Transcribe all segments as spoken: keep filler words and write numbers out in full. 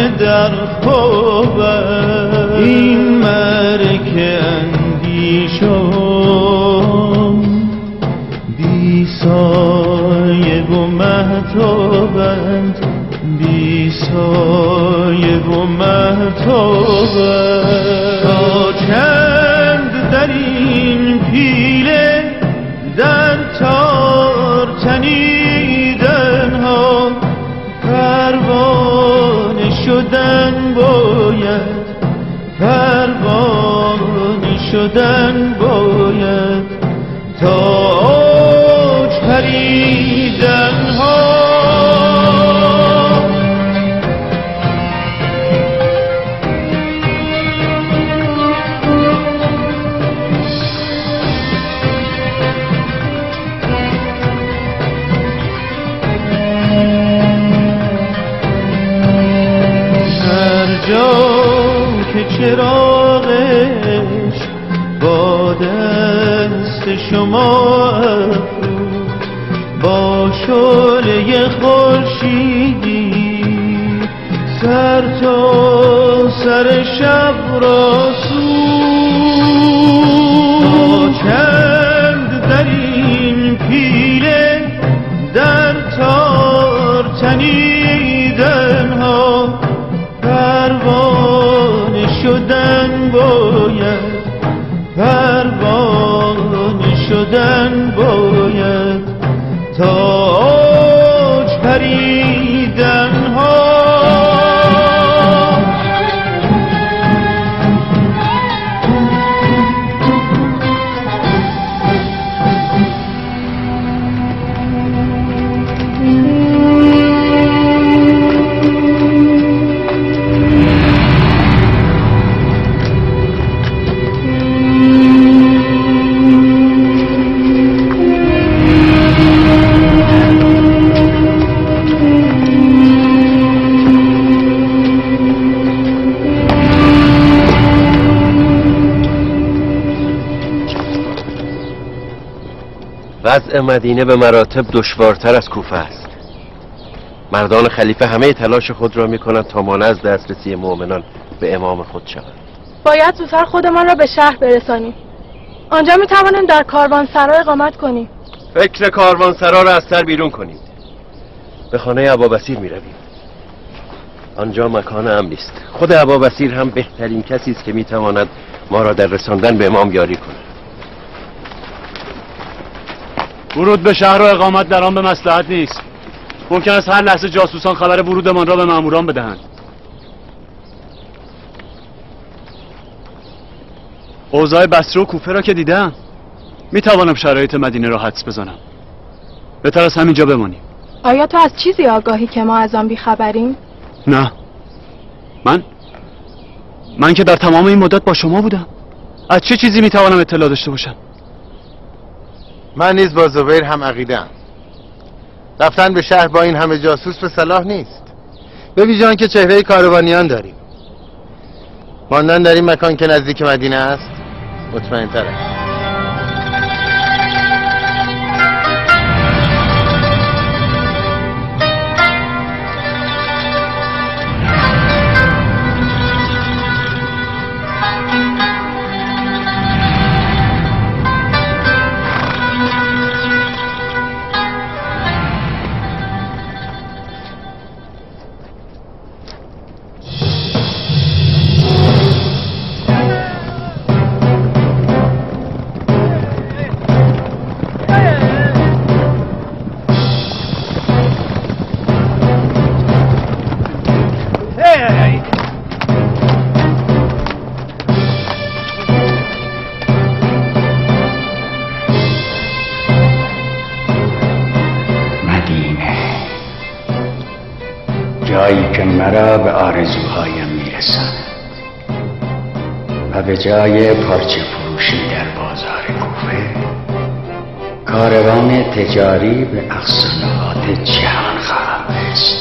در خوابم، این مرگ اندیشم بی سایه و مهتابند، بی سایه و مهتابند. تا چند در این پیله در تار تنیدن ها، پروانه شدن باید، پروانه شدن باید. تا اوج پریدن ها، که چراغش با دست شما افروخت، با شعله خورشیدی سر تا سر شب را سوخت. تا چند در این پیله در تار تنیدن ها، پروانه شدن باید، پروانه شدن باید. تا اوج پریدن ها. وضع مدینه به مراتب دشوارتر از کوفه است. مردان خلیفه همه تلاش خود را میکنند تا مانع از دسترسی مؤمنان به امام خود شوند. باید زودتر خودمان را به شهر برسانیم. آنجا میتوانیم در کاروانسرا اقامت کنیم. فکر کاروانسرا را از سر بیرون کنید. به خانه ابابصیر میرویم. آنجا مکان امنی است. خود ابابصیر هم بهترین کسی است که میتواند ما را در رساندن به امام یاری کند. ورود به شهر و اقامت در آن به مصلحت نیست. ممکن است هر لحظه جاسوسان خبر ورودمان را به ماموران بدهند. اوضاع بصره و کوفه را که دیدم، می توانم شرایط مدینه را حدس بزنم. بهتر از همینجا بمانیم. آیا تو از چیزی آگاهی که ما از آن بیخبریم؟ نه. من من که در تمام این مدت با شما بودم. از چه چیزی می توانم اطلاع داشته باشم؟ من نیز با زبیر هم عقیده‌ام. رفتن به شهر با این همه جاسوس به صلاح نیست. به ویژه آنکه چهره کاروانیان داریم. ماندن در این مکان که نزدیک مدینه است مطمئن‌تر است. جایی که مرا به آرزوهایم میرساند و به جای پارچه فروشی در بازار کوفه، کاروان تجاری به اقصی نقاط جهان خواهم رسید.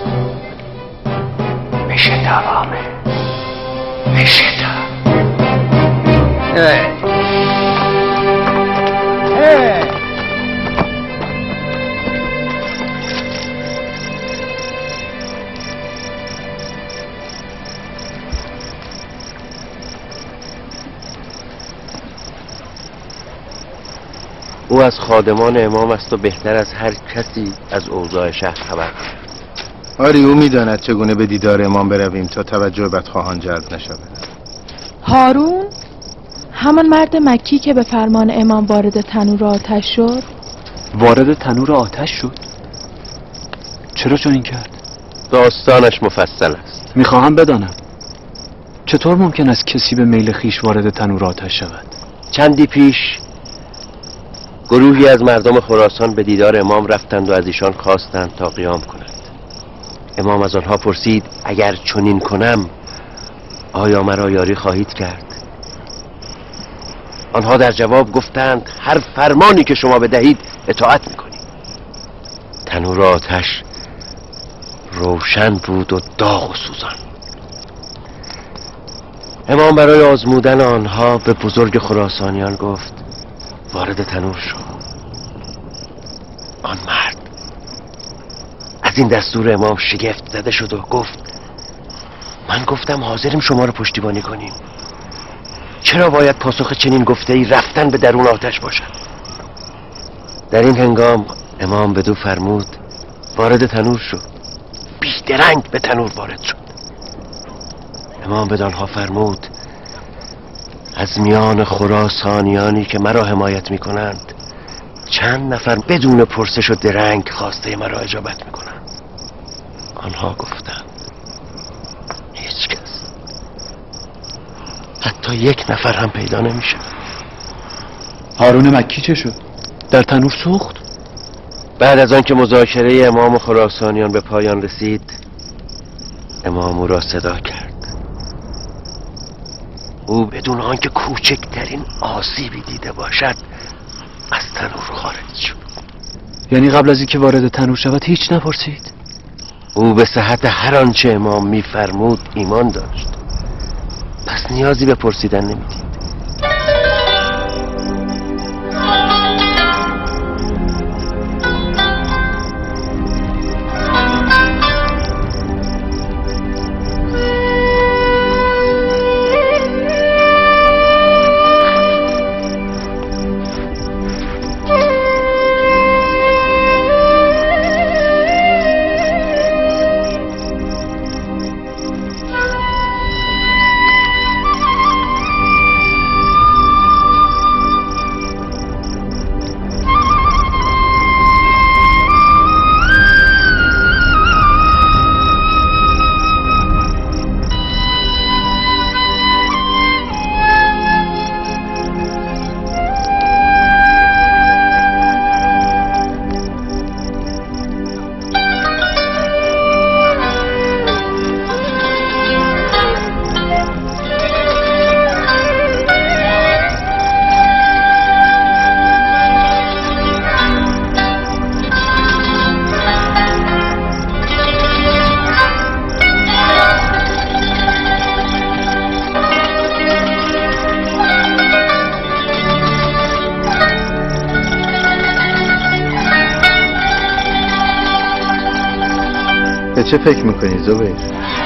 بشه دوامه بشه دوامه. او از خادمان امام است و بهتر از هر کسی از اوضاع شهر خبر دارد. آری او میداند چگونه به دیدار امام برویم تا توجه بدخواهان جلب نشود. هارون همان مرد مکی که به فرمان امام وارد تنور آتش شد. وارد تنور آتش شد؟ چرا چنین کرد؟ داستانش مفصل است. میخواهم بدانم چطور ممکن است کسی به میل خیش وارد تنور آتش شود؟ چندی پیش گروهی از مردم خراسان به دیدار امام رفتند و از ایشان خواستند تا قیام کنند. امام از آنها پرسید اگر چنین کنم آیا مرا یاری خواهید کرد؟ آنها در جواب گفتند هر فرمانی که شما بدهید اطاعت میکنیم. تنور آتش روشن بود و داغ و سوزان. امام برای آزمودن آنها به بزرگ خراسانیان گفت وارد تنور شو. آن مرد از این دستور امام شگفت زده شد و گفت من گفتم حاضریم شما رو پشتیبانی کنیم، چرا باید پاسخ چنین گفته ای رفتن به درون آتش باشد؟ در این هنگام امام بدو فرمود وارد تنور شو. بیدرنگ به تنور وارد شد. امام بدانها فرمود از میان خراسانیانی که مرا حمایت می کنند چند نفر بدون پرسش و درنگ خواسته مرا اجابت می کنند. آنها گفتند هیچ کس، حتی یک نفر هم پیدا نمیشه. هارون مکی چه شد؟ در تنور سوخت؟ بعد از آن که مذاکره امام و خراسانیان به پایان رسید امام او را صدا کرد. او بدون آنکه کوچکترین آسیبی دیده باشد از تنور خارج شد. یعنی قبل از اینکه وارد تنور شود هیچ نپرسید؟ او به صحت هر آنچه امام میفرمود ایمان داشت، پس نیازی به پرسیدن نمیدید. به چه فکر میکنی زبیر؟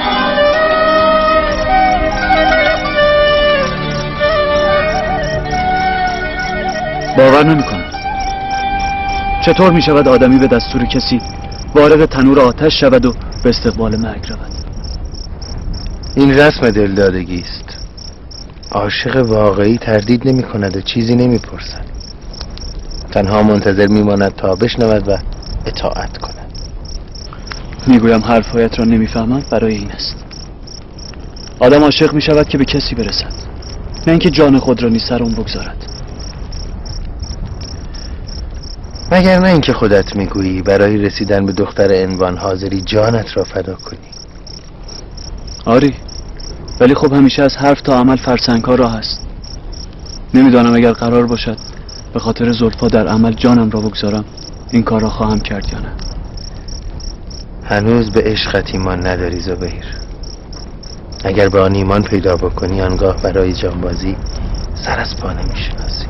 باور نمیکنم. چطور میشود آدمی به دستور کسی وارد تنور آتش شود و به استقبال مرگ رود؟ این رسم دلدادگی است. عاشق واقعی تردید نمی کند و چیزی نمی پرسد. تنها منتظر میماند تا بشنود و اطاعت کند. میگویم حرفهایت را نمیفهمم برای این است. آدم عاشق میشود که به کسی برسد، نه اینکه جان خود را نیز سر اون بگذارد. مگر نه اینکه خودت میگویی برای رسیدن به دختر عنوان حاضری جانت را فدا کنی؟ آری، ولی خب همیشه از حرف تا عمل فرسنگ‌ها راه است. نمیدانم اگر قرار باشد به خاطر زلفا در عمل جانم را بگذارم این کار را خواهم کرد یا نه. هنوز به عشقت ایمان نداری زبیر. اگر به آن ایمان پیدا بکنی آنگاه برای جانبازی سر از پا نمیشناسی.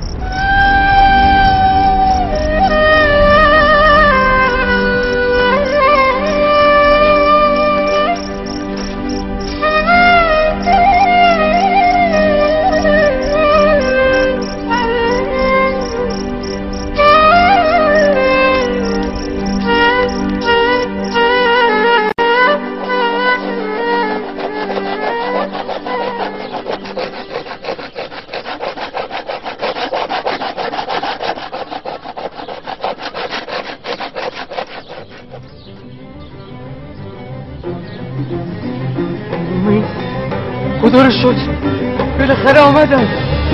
خدا رو شکر بالاخره آمدن.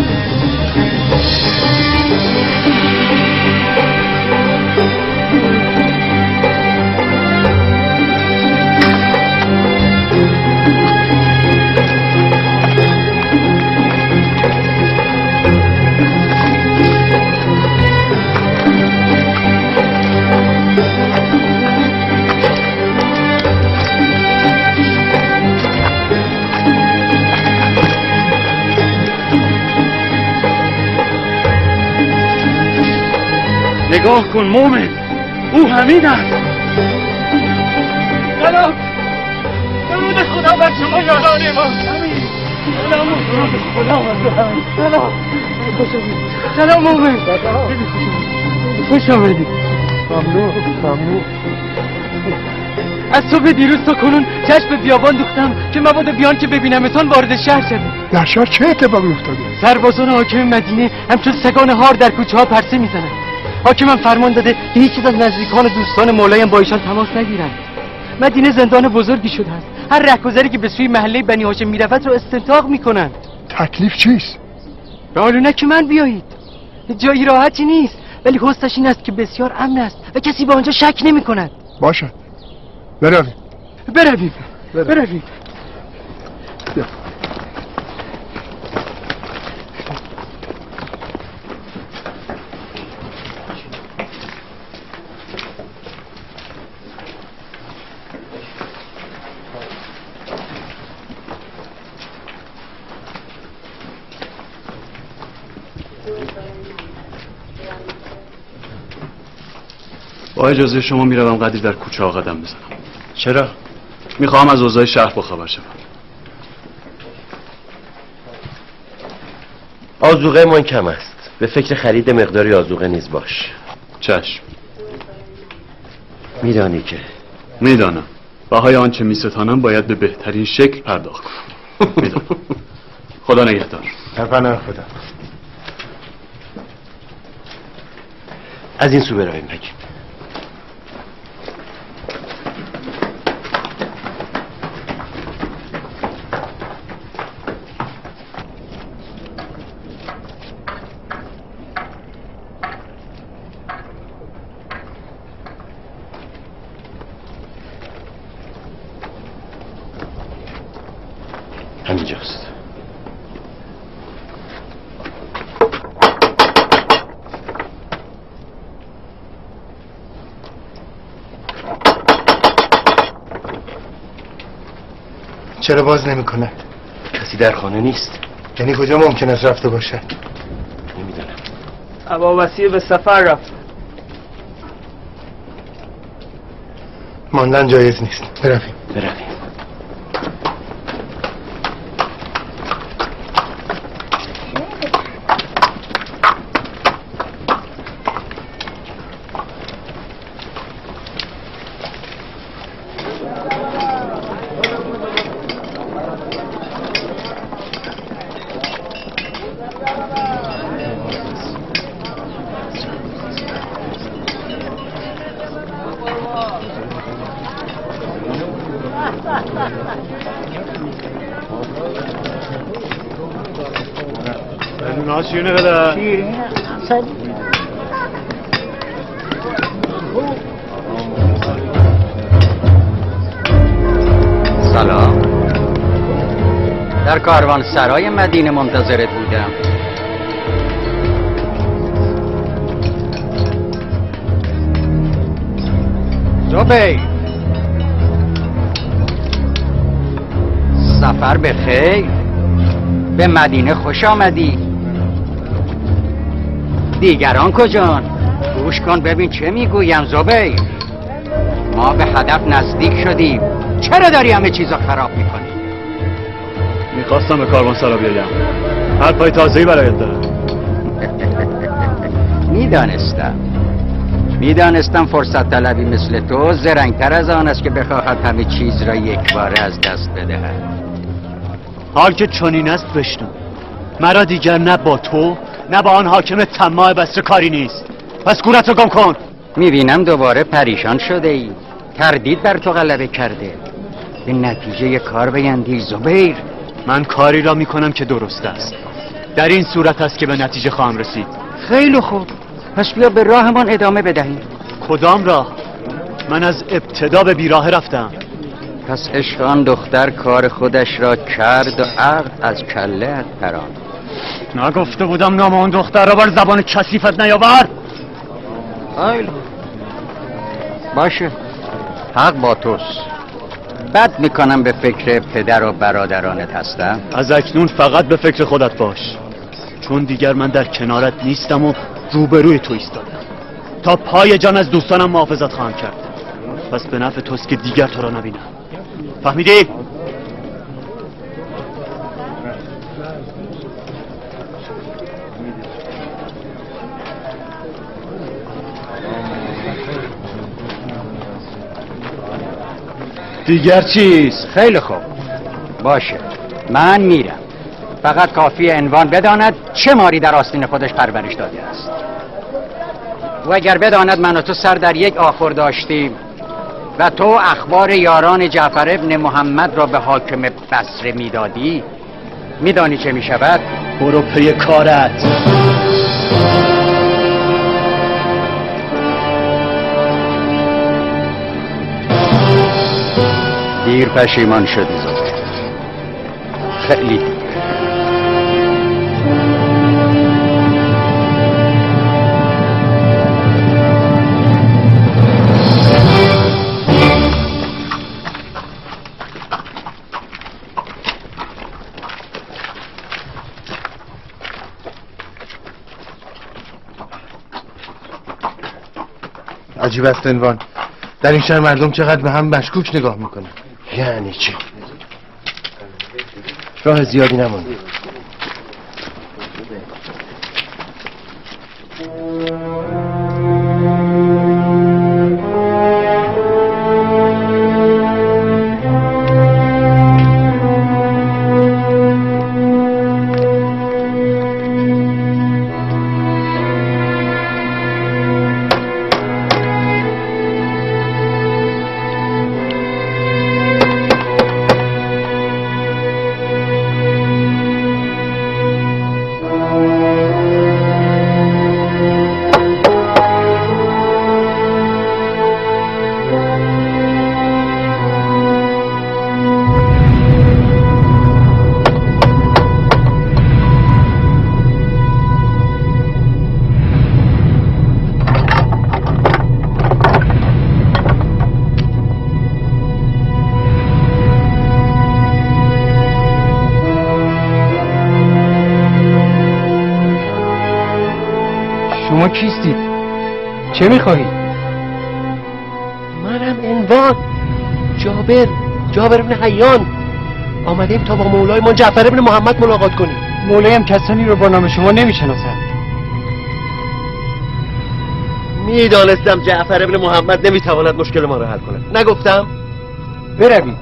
نگاه کن مومن، او همین است. سلام درود خدا بر شما یاران ما. سلام درود خدا بر همین. سلام خوش آمدید. سلام مومن، خوش آمدید. ممنون ممنون. از صبح دیروز تا کنون چشم به بیابان دوختم که مبادا بیان که ببینمتان وارد شهر شدید. در شهر چه اتفاقی افتاده؟ سربازان حاکم مدینه همچون سگان هار در کوچه ها پرسه میزنند. حاکمم فرمان داده که هیچ از نزدیکان و دوستان مولایم با ایشان تماس نگیرند. مدینه زندان بزرگی شده است. هر رهگذری که به سوی محله بنی هاشم میرود رو استنطاق میکنند. تکلیف چیست؟ رالونه که من بیایید. جایی راحتی نیست، ولی حسنش این است که بسیار امن است و کسی به آنجا شک نمی کند. باشد برویم برویم برویم. با اجازه شما میروم قدری در کوچه ها قدم بزنم. چرا؟ میخواهم از اوضاع شهر باخبر شوم. آذوقه من کم است، به فکر خرید مقداری آذوقه نیز باش. چشم. میدانی که میدانم بهای آنچه میستانم باید به بهترین شکل پرداخت کنم. میدانم. خدا نگهدار. پناه خدا. از این سو برویم حکیم. همینجاست. چرا باز نمی کند؟ کسی در خانه نیست. یعنی کجا ممکن است رفته باشد؟ نمیدانم. ابوبصیر به سفر رفت. ماندن جایز نیست. برویم برویم. شیرینه قدر شیرینه سلام. در کاروان سرای مدینه منتظرت بودم. زبیر، سفر به خیر. به مدینه خوش آمدی. دیگران کجان؟ گوش کن ببین چه میگویم زبیر. ما به هدف نزدیک شدیم. چرا داری همه چیزا خراب میکنی؟ میخواستم به کاروان سرا بیایم. هر پای تازه‌ای برایت دارم. میدانستم میدانستم فرصت طلبی مثل تو زرنگتر از آن است که بخواهد همه چیز را یک باره از دست بدهد. حال که چنین است بشنو. مرا دیگر نه با تو نه با آن حاکم طماع بسته کاری نیست. پس گورت رو گم کن. میبینم دوباره پریشان شده ای. تردید بر تو غلبه کرده. به نتیجه کار بیندیش زبیر. من کاری را میکنم که درست است. در این صورت است که به نتیجه خواهم رسید. خیلی خوب، پس بیا به راهمان ادامه بدهیم. کدام راه؟ من از ابتدا به بیراه رفتم. پس عشق آن دختر کار خودش را کرد و عقل از کله پراند. نگفته بودم نام اون دختر را بر زبان کثیفت نیاور؟ خیلی باشه، حق با توست. بد میکنم به فکر پدر و برادرانت هستم. از اکنون فقط به فکر خودت باش، چون دیگر من در کنارت نیستم و روبروی تو ایستادم. تا پای جان از دوستانم محافظت خواهم کرد. پس به نفع توست که دیگر تو را نبینم. فهمیدی؟ دیگر چیز؟ خیلی خوب باشه، من میرم. فقط کافی عنوان بداند چه ماری در آستین خودش پرورش داده است و اگر بداند من و تو سر در یک آخر داشتیم و تو اخبار یاران جعفر ابن محمد را به حاکم بصره میدادی، میدانی چه میشود؟ برو پی کارت. دیر پشیمان شدی زبیر، خیلی دیر. عجیب است عنوان، در این شهر مردم چقدر به هم مشکوک نگاه میکنن. یعنی چی؟ راه زیادی نمونده. شما کیستید؟ چه میخواهید؟ منم عنوان جابر جابر ابن حیان. آمدیم تا با مولای ما جعفر ابن محمد ملاقات کنیم. مولایم کسانی رو با نام شما نمیشناسد. میدانستم جعفر ابن محمد نمیتواند مشکل ما را حل کند. نگفتم؟ بروید.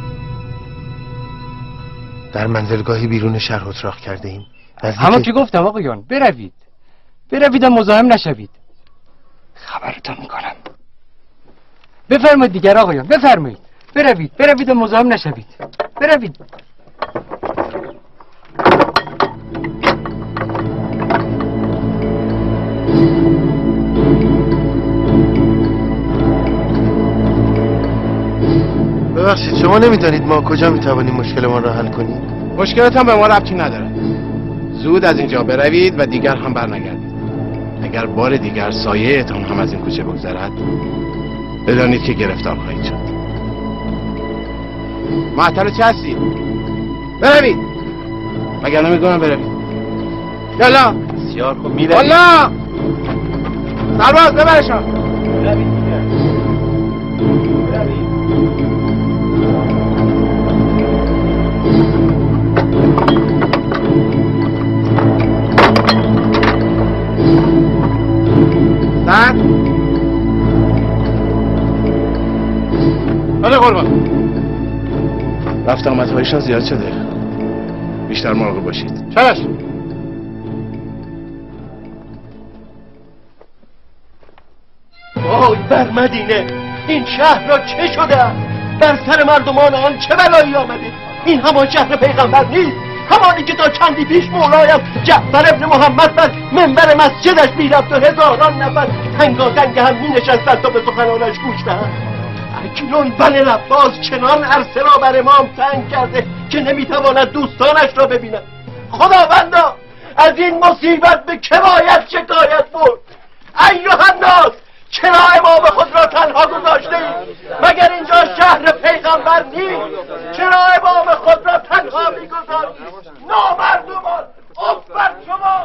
در منزلگاهی بیرون شهر اتراق کرده ایم. همون که گفتم آقایان، بروید بروید و مزاحم نشوید. خبرتان میکنم. بفرمایید دیگر آقایان، بفرمایید. بروید بروید و مزاحم نشوید. بروید. ببخشید، شما نمیدانید ما کجا میتوانیم مشکل ما را حل کنیم؟ مشکلات هم به ما ربطی نداره. زود از اینجا بروید و دیگر هم برنگردید. اگر بار دیگر سایه اتان هم از این کوچه بگذرد، بدانید که گرفتار خواهید شد. معطل چه هستید؟ بروید. مگر نمیگونم بروید. یالا. بسیار خوب میروید. والا سرباز ببرشان. بروید دیگر. بروید. سر بله قربان. رفت آمدهایشان زیاد شده، بیشتر مراقب باشید. چرش وای بر مدینه، این شهر را چه شده؟ بر سر مردمان آن چه بلایی آمده؟ این همان شهر پیغمبر نیست؟ همانی که تا چندی پیش مولایم جعفر ابن محمد بر منبر مسجدش میرفت و هزاران نفر تنگاتنگ هم مینشستند تا به سخنانش گوش دهند. اکنون بن العباس چنان عرصه را بر امام تنگ کرده که نمیتواند دوستانش را ببیند. خداوندا از این مصیبت به که باید شکایت برد؟ ایها الناس، چرا امام خود را تنها گذاشته اید؟ مگر اینجا شهر پیغمبر نیست؟ چرا امام خود را تنها میگذارید؟ نامردمان، اف بر شما!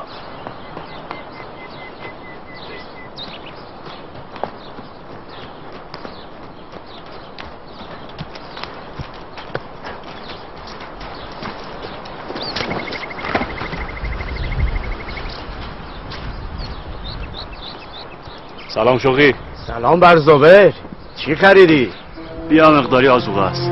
سلام شوقی. سلام بر زبیر. چی خریدی؟ بیا مقداری آذوقه است.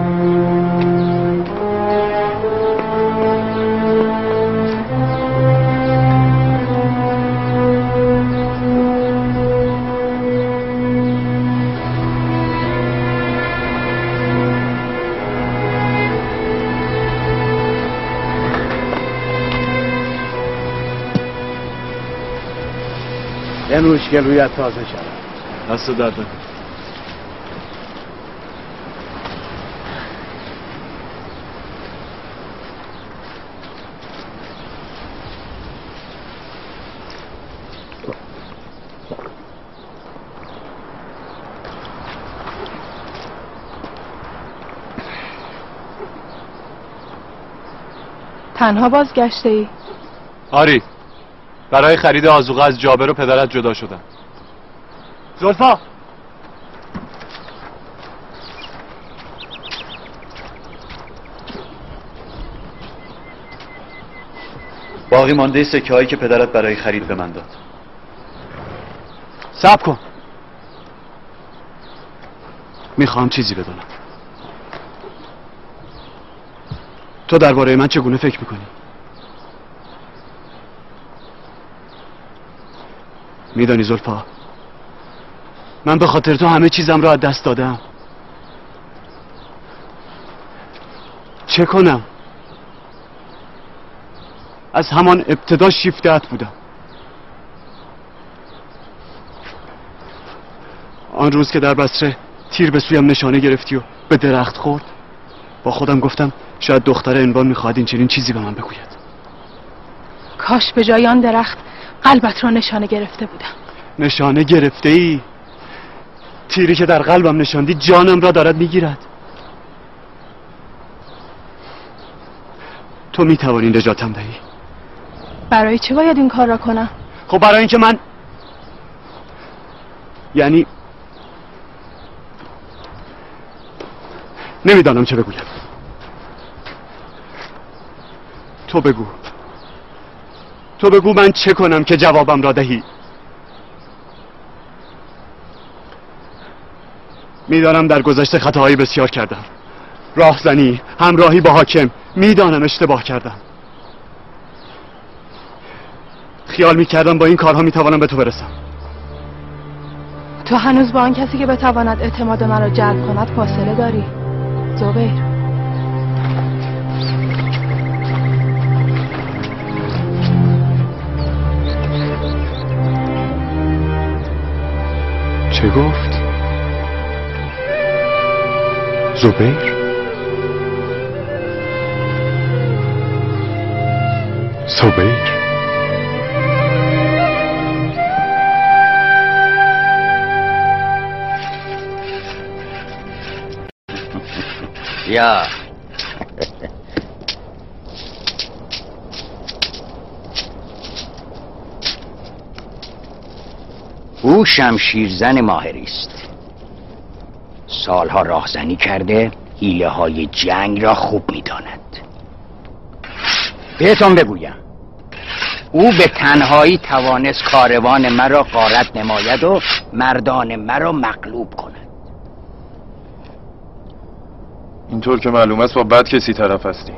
امروز گلویت تازه شد. دست درد نکن. تنها بازگشته ای؟ آری، برای خرید آذوقه از جابر و پدرت جدا شدم. زلفا، باقی مانده سکه هایی که پدرت برای خرید به من داد. صبر کن، میخوام چیزی بدونم. تو درباره من چگونه فکر میکنی؟ میدانی زلفا، من به خاطر تو همه چیزم را از دست دادم. چه کنم؟ از همان ابتدا شیفته‌ات بودم. آن روز که در بصره تیر به سویم نشانه گرفتی و به درخت خورد، با خودم گفتم شاید دختر عنوان میخواهد این چنین چیزی به من بگوید. کاش به جای آن درخت قلبت را نشانه گرفته بودم. نشانه گرفته ای؟ تیری که در قلبم نشاندی جانم را دارد میگیرد. تو میتوانی نجاتم دهی. برای چه باید این کار را کنم؟ خب برای اینکه من یعنی نمیدانم چه بگویم. تو بگو، تو بگو من چه کنم که جوابم را دهی. میدانم در گذشته خطاهایی بسیار کردم، راهزنی، همراهی با حاکم. میدانم اشتباه کردم. خیال میکردم با این کارها میتوانم به تو برسم. تو هنوز با آن کسی که بتواند اعتماد من را جلب کند فاصله داری زبیر. چه گفت؟ زبیر؟ زبیر؟ یا او شمشیرزن ماهری است. سالها راهزنی کرده، حیله های جنگ را خوب میداند. بهتون بگویم او به تنهایی توانست کاروان مرا غارت نماید و مردان مرا مغلوب کند. اینطور که معلوم است با بد کسی طرف هستیم،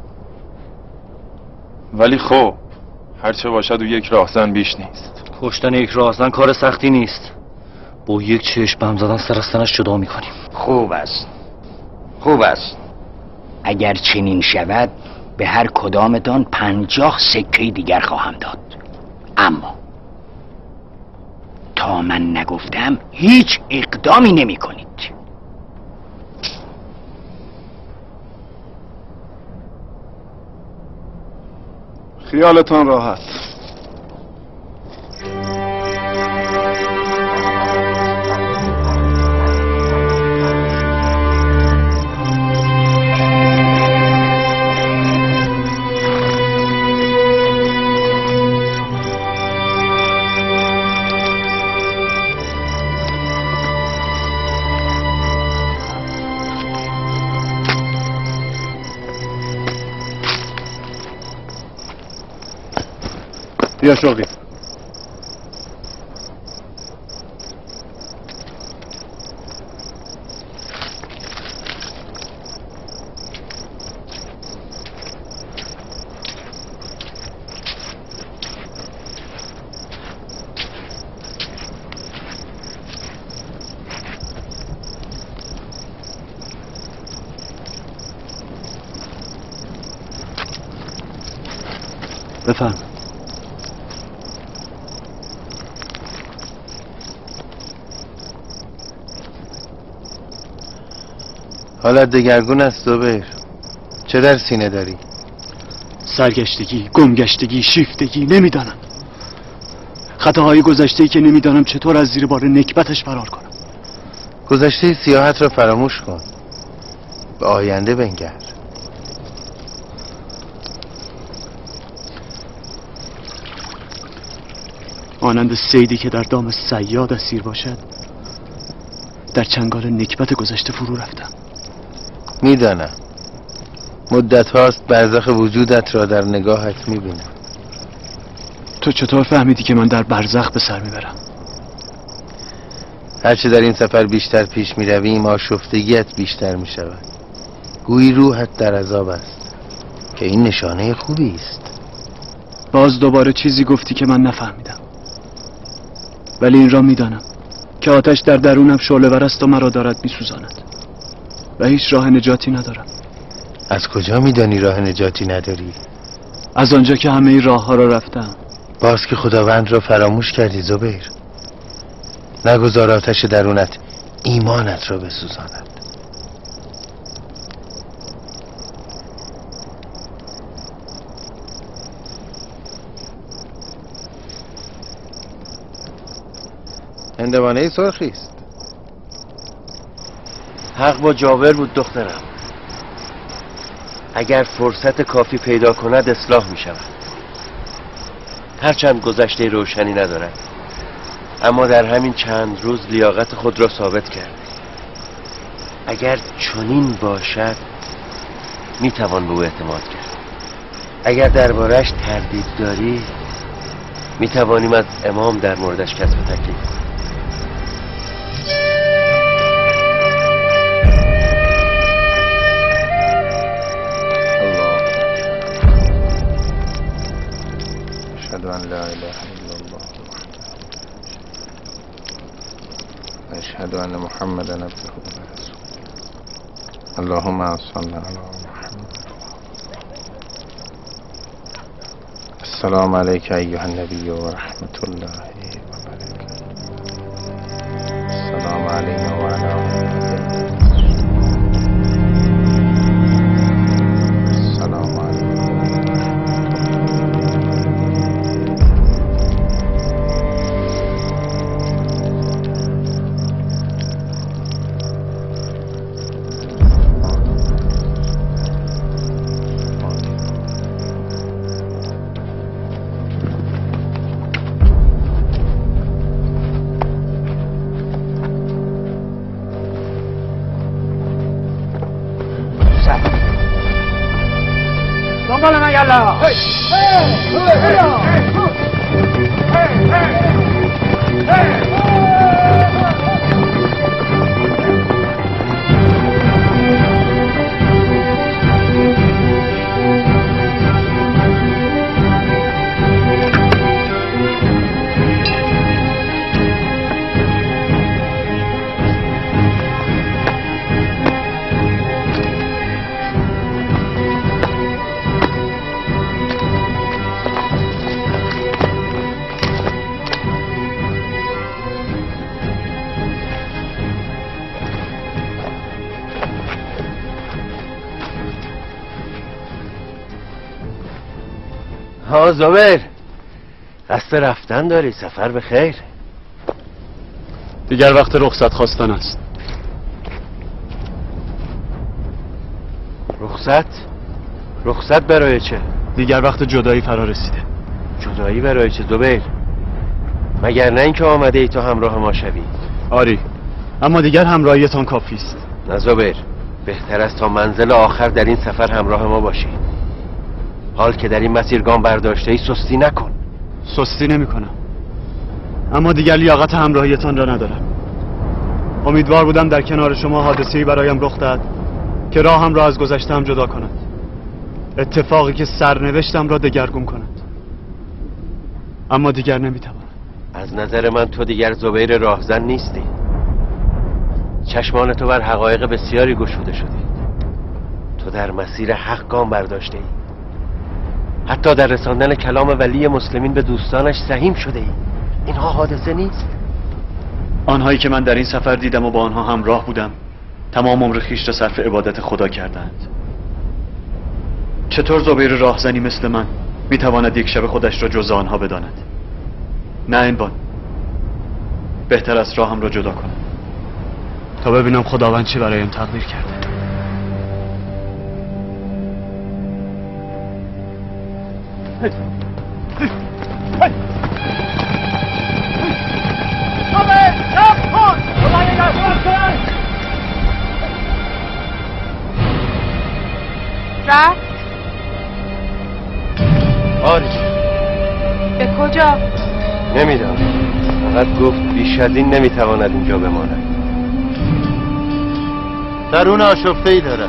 ولی خب هرچه باشد او یک راهزن بیش نیست. کشتن یک راهزن کار سختی نیست. با یک چشم به هم زدن سر از تنش جدا میکنیم. خوب است، خوب است. اگر چنین شود به هر کدامتان پنجاه سکه دیگر خواهم داد. اما تا من نگفتم هیچ اقدامی نمی کنید. خیالتان راحت. بیا شوقی. بفهم. حالت دگرگون است زبیر. چه در سینه داری؟ سرگشتگی، گمگشتگی، شیفتگی، نمیدانم. خطاهای گذشته‌ای که نمیدانم چطور از زیر بار نکبتش فرار کنم. گذشته سیاحت را فراموش کن. به آینده بنگر. مانند صیدی که در دام صیاد اسیر باشد، در چنگال نکبت گذشته فرو رفتم. میدانم. مدت هاست برزخ وجودت را در نگاهت میبینم. تو چطور فهمیدی که من در برزخ به سر میبرم؟ هرچه در این سفر بیشتر پیش میرویم آشفتگیت بیشتر میشود. گویی روحت در عذاب است که این نشانه خوبی است. باز دوباره چیزی گفتی که من نفهمیدم. ولی این را میدانم که آتش در درونم شعله‌ور است و مرا دارد میسوزاند و هیچ راه نجاتی ندارم. از کجا میدانی راه نجاتی نداری؟ از آنجا که همه این راه ها را رفتم. باز که خداوند را فراموش کردی زبیر. نگذار آتش درونت ایمانت را بسوزاند. هندوانه سرخی است. حق با جابر بود دخترم. اگر فرصت کافی پیدا کند اصلاح می شود. هرچند گذشته روشنی ندارد، اما در همین چند روز لیاقت خود را ثابت کرد. اگر چنین باشد می توان به او اعتماد کرد. اگر دربارش تردید داری می توانیم از امام در موردش کسب تکلیف کنیم. أشهد أن لا إله إلا الله أشهد أن محمدا عبده ورسوله اللهم صل على محمد. السلام عليك أيها النبي ورحمة الله وبركاته. السلام علينا وعلى السلام عليكم. دنبال من یالا. ها زبیر، قصد رفتن داری؟ سفر به خیر. دیگر وقت رخصت خواستن است. رخصت؟ رخصت برای چه؟ دیگر وقت جدایی فرا رسیده. جدایی برای چه زبیر؟ مگر نه اینکه آمده ای تو همراه ما شوی؟ آری، اما دیگر همراهیتان کافی است. نه زبیر، بهتر است تا منزل آخر در این سفر همراه ما باشی. حال که در این مسیر گام برداشته ای سستی نکن. سستی نمی کنم، اما دیگر لیاقت همراهیتان را ندارم. امیدوار بودم در کنار شما حادثه‌ای برایم رخ دهد که راهم را از گذشته‌ام جدا کند، اتفاقی که سرنوشتم را دگرگون کند، اما دیگر نمیتوانم. از نظر من تو دیگر زبیر راهزن نیستی. چشمان تو بر حقایق بسیاری گشوده شده. تو در مسیر حق گام برداشته ای. حتی در رساندن کلام ولی مسلمین به دوستانش سهیم شده ای. اینها حادثه نیست؟ آنهایی که من در این سفر دیدم و با آنها همراه بودم تمام عمر خویش را صرف عبادت خدا کردند. چطور زبیر راهزنی مثل من میتواند یک شب خودش را جز آنها بداند؟ نه انوان، بهتر است راهم را جدا کنم تا ببینم خداوند چی برایم تقدیر کرده. رفت؟ آری. به کجا؟ نمیدانم، فقط گفت بیش از این نمیتواند اینجا بماند. درون آشفته ای دارد،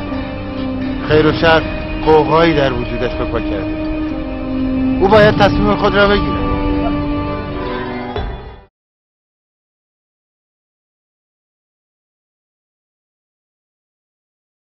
خیر و شر قوقایی در وجودش به پا کرده. او باید تصمیم خود را بگیرد.